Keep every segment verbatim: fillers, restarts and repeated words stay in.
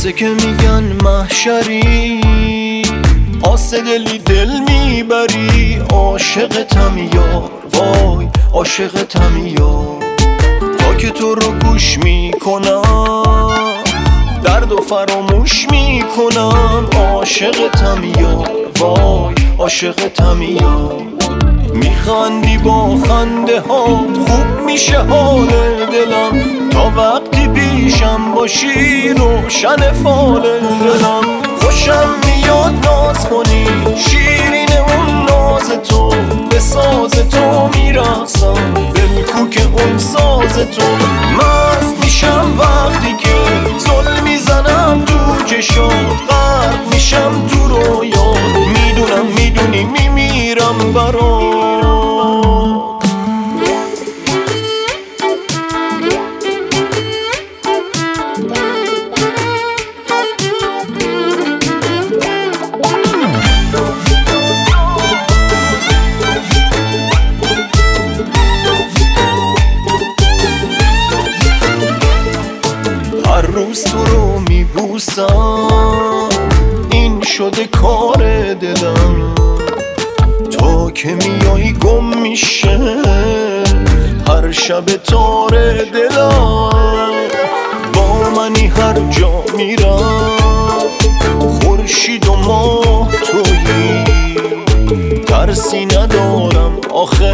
واسه که میگن محشری پاس دلی دل میبری. عاشقتم یار، وای عاشقتم یار. تا که تو رو گوش میکنم درد و فراموش میکنم. عاشقتم یار، وای عاشقتم یار. میخندی با خنده ها خوب میشه حال دلم. تا وقتی پیشم باشی روشن فال دلم. خوشم میاد ناز کنی شیرین اون ناز تو. به ساز تو میرقصم دل کوک اون ساز تو. مست میشم وقتی که زل میزنم تو چشات. غرق میشم تو رویات میدونم میدونی میمیرم برات. هر روز تو رو میبوسم این شده کار دلم. تا که میای گم میشه هر شب تار دلم. با منی هر جا میرم خورشید و ماه تویی. ترسی ندارم آخه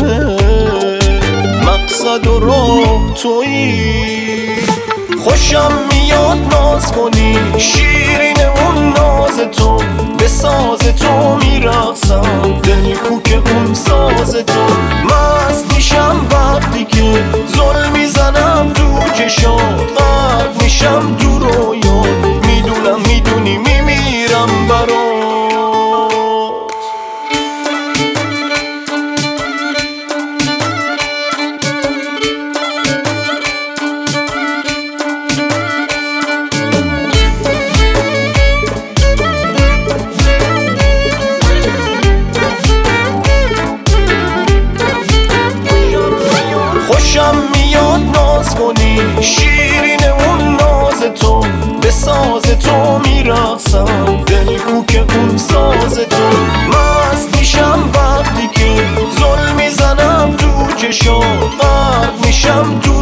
مقصد و راه تویی. خوشم میاد ناز کنی شیرین اون ناز تو. به ساز تو میرقصم دل کوک اون ساز تو. مست میشم وقتی که زل میزنم تو چشات. غرق میشم تو رویات میدونم میدونی میمیرم برات. خوشم میاد ناز کنی شیرین اون ناز تو. به ساز تو میرقصم دل کوک اون ساز تو. مست میشم وقتی که زل میزنم تو چشات. غرق میشم تو